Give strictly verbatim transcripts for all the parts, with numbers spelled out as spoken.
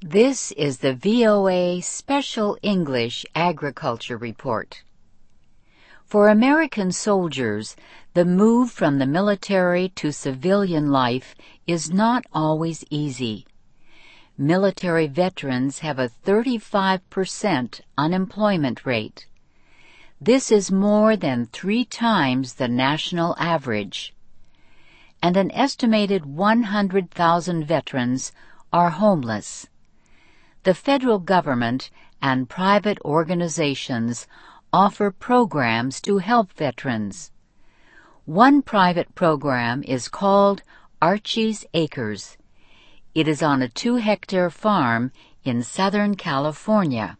This is the V O A Special English Agriculture Report. For American soldiers, the move from the military to civilian life is not always easy. Military veterans have a thirty-five percent unemployment rate. This is more than three times the national average. And an estimated one hundred thousand veterans are homeless. The federal government and private organizations offer programs to help veterans. One private program is called Archie's Acres. It is on a two-hectare farm in Southern California.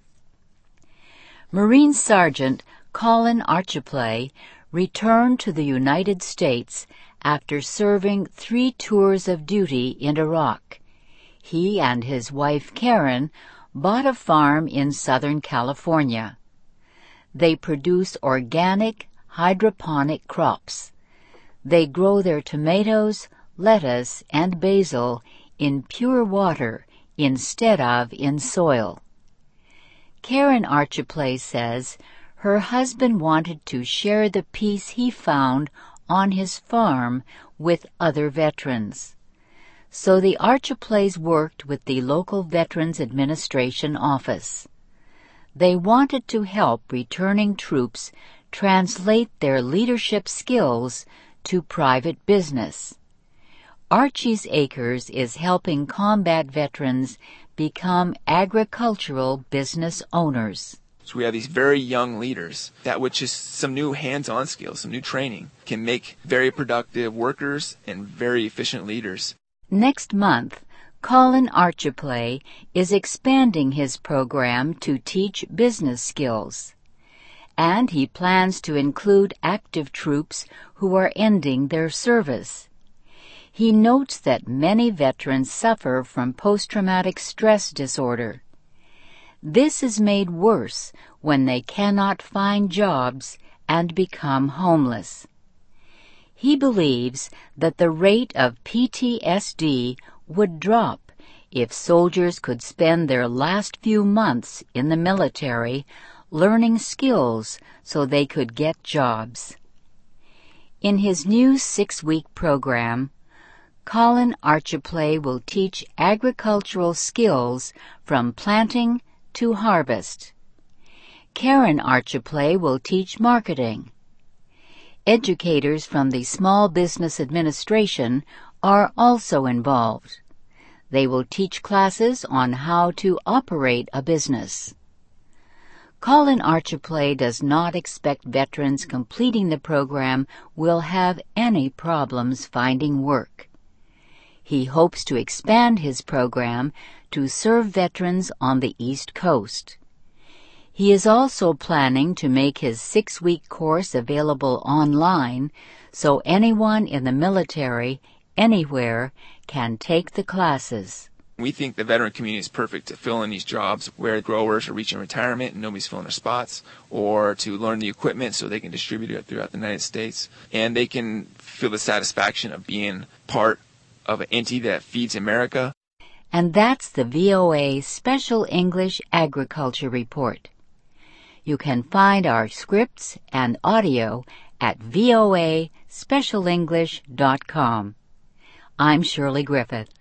Marine Sergeant Colin Archiplay returned to the United States after serving three tours of duty in Iraq. He and his wife Karen bought a farm in Southern California. They produce organic, hydroponic crops. They grow their tomatoes, lettuce, and basil in pure water instead of in soil. Karen Archiplay says her husband wanted to share the peace he found on his farm with other veterans. So the Archiplays worked with the local Veterans Administration office. They wanted to help returning troops translate their leadership skills to private business. Archie's Acres is helping combat veterans become agricultural business owners. So we have these very young leaders that with just some new hands-on skills, some new training, can make very productive workers and very efficient leaders. Next month, Colin Archiplay is expanding his program to teach business skills. And he plans to include active troops who are ending their service. He notes that many veterans suffer from post-traumatic stress disorder. This is made worse when they cannot find jobs and become homeless. He believes that the rate of P T S D would drop if soldiers could spend their last few months in the military learning skills so they could get jobs. In his new six-week program, Colin Archiplay will teach agricultural skills from planting to harvest. Karen Archiplay will teach marketing. Educators from the Small Business Administration are also involved. They will teach classes on how to operate a business. Colin Archiplay does not expect veterans completing the program will have any problems finding work. He hopes to expand his program to serve veterans on the East Coast. He is also planning to make his six-week course available online so anyone in the military, anywhere, can take the classes. We think the veteran community is perfect to fill in these jobs where growers are reaching retirement and nobody's filling their spots, or to learn the equipment so they can distribute it throughout the United States. And they can feel the satisfaction of being part of an entity that feeds America. And that's the V O A Special English Agriculture Report. You can find our scripts and audio at V O A special english dot com. I'm Shirley Griffith.